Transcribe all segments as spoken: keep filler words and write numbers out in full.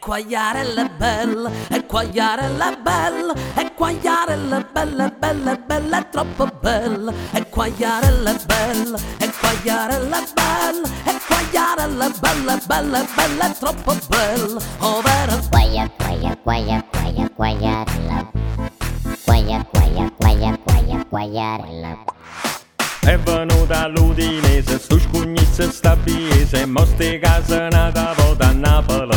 quagliarella è bella, e quagliarella è bella, e quagliarella è bella, è bella, è bella, è troppo bella, e quagliarella è bella, e quagliarella è bella, e quagliarella è bella, è bella, è bella, è troppo bella, ovvero quaglia, quaglia, quaglia, quaglia, quagliarella, quaglia, quaglia, quaglia, quaglia, quagliarella. È venuta l'Udinese, stu scugnizzo sta biese, moste casa nata volta a Napoli.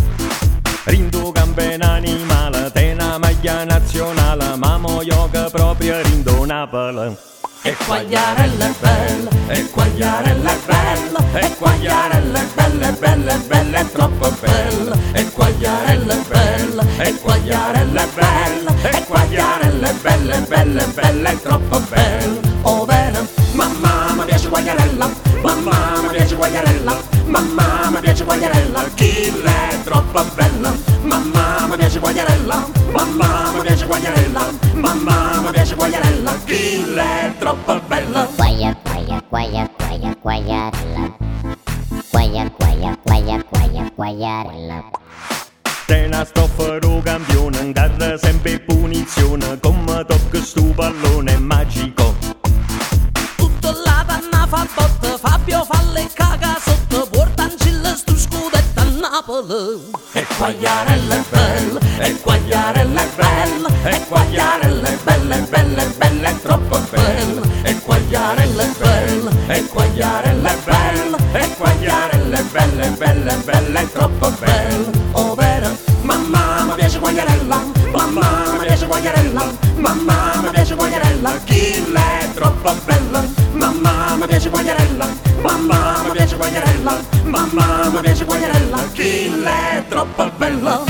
Rindo campen animale, te una maglia nazionale, ma mo yoga proprio rindo Napoli. e quagliarella è bella, e quagliarella è bella, e quagliarella è bella, è bella, è bella, è troppo bella, e quagliarella è bella, e quagliarella è bella, e quagliarella è bella, è bella, è bella, è troppo bella, oh bene, mamma mi piace quagliarella, mamma mi piace quagliarella, mamma mi piace quagliarella, chi è troppo bella, mamma mi piace quagliarella, mamma mi piace quagliarella, mamma mi piace quagliarella, chi è troppo bella. Quaglia, quaglia, quaglia, quaglia, quagliarella, quaglia, quaglia, quaglia, quaglia, quagliarella. Te una stoffero campione, dare sempre punizione, come tocca stu pallone magico. Tutto la panna fa botte, Fabio fa le caga sotto, portancilla stu scudetto a Napoli. E quagliarella è bella, e quagliarella è bella, e quagliarella è bella, è bella, è bella, è troppo bella. E quagliarella è bella, e quagliarella è bella, e quagliarella è bella, è bella, è bella, è troppo bella. Oh vero, mamma mi piace quagliarella, mamma mi piace quagliarella, mamma mi piace quagliarella, chi è troppo bella, mamma mi piace quagliarella, mamma mi piace quagliarella, mamma mi piace quagliarella, chi è troppo bella.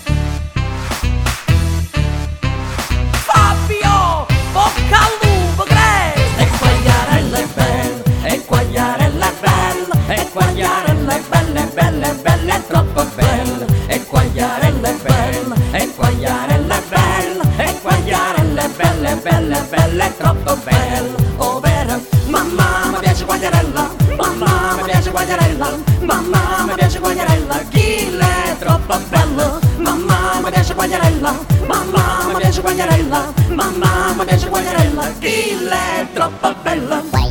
Fabio, bocca al lupo, Grace! E quagliarella è bella, e quagliarella è bella, e quagliarella è bella, è bella, è bella, è troppo bella, e quagliarella è bella, e quagliarella è bella, e quagliarella è bella, è bella, è bella, è troppo bella, oh vero, mamma mi piace quagliarella, mamma mi piace quagliarella, mamma mi piace quagliarella, chi è troppo bello, mamma mi piace quagliarella, mamma mi piace quagliarella, mamma mi piace quagliarella, chi è troppo bella.